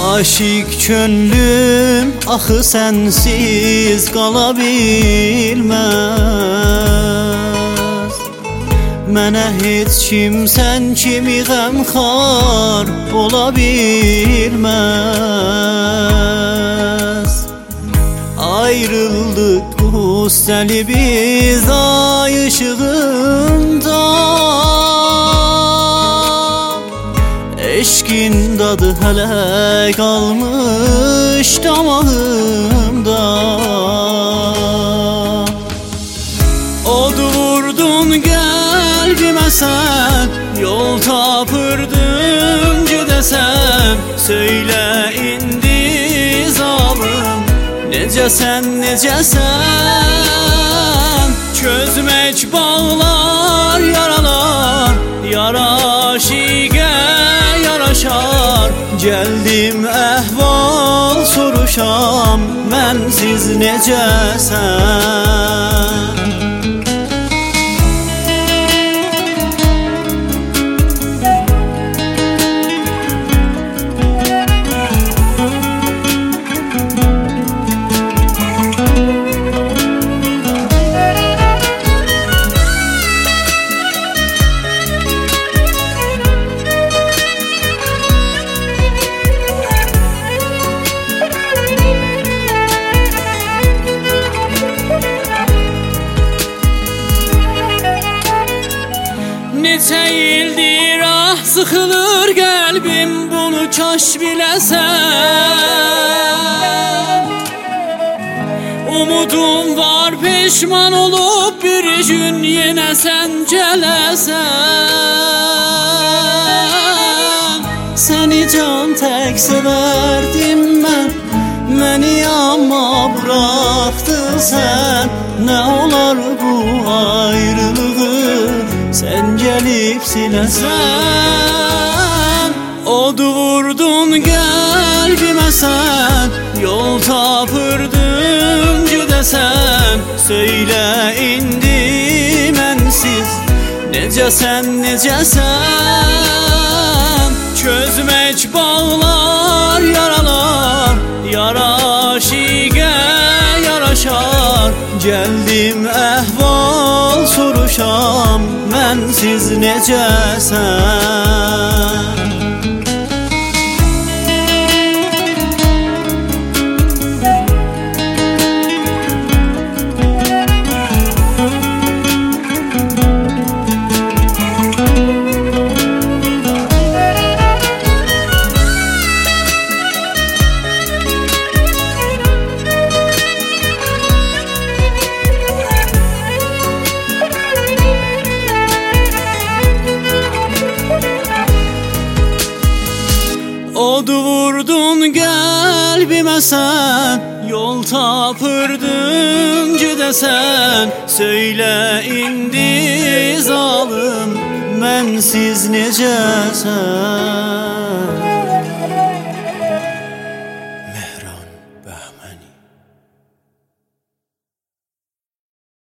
Aşık könlüm axı sənsiz qala bilməz. Mənə heç kim sən kimi qəmxar ola bilməz. Ayrıldık üstəli biz ay ışığında, eşkin dadı hələ qalmış damağımda. Od vurdun qəlbimə sən, yol tapırdım gedəsən. Söylə indi zalım, necəsən, necəsən? Çözmək bağlar, yaralar, yaraşiqə yaraşar. Gəldim əhval soruşam, mənsiz necəsən? Neçə ildir ah sıxılır qəlbim, bunu kaş biləsən. Umudum var, peşman olub bir gün yenə sən gələsən. Səni can tək sevərdim mən, məni amma buraxdın sən. Nə olar bu ayrılığı sən gəlib siləsən. Od vurdun qəlbimə sən, yol tapırdım gedəsən. Söylə indi mənsiz necəsən, necəsən? Çözmək bağlar, yaralar, yaraşiqə yaraşar. Gəldim əhval soruşam, mənsiz necəsən? Od vurdun qəlbimə sən, yol tapırdım gedəsən. Söylə indi zalım, mənsiz necəsən?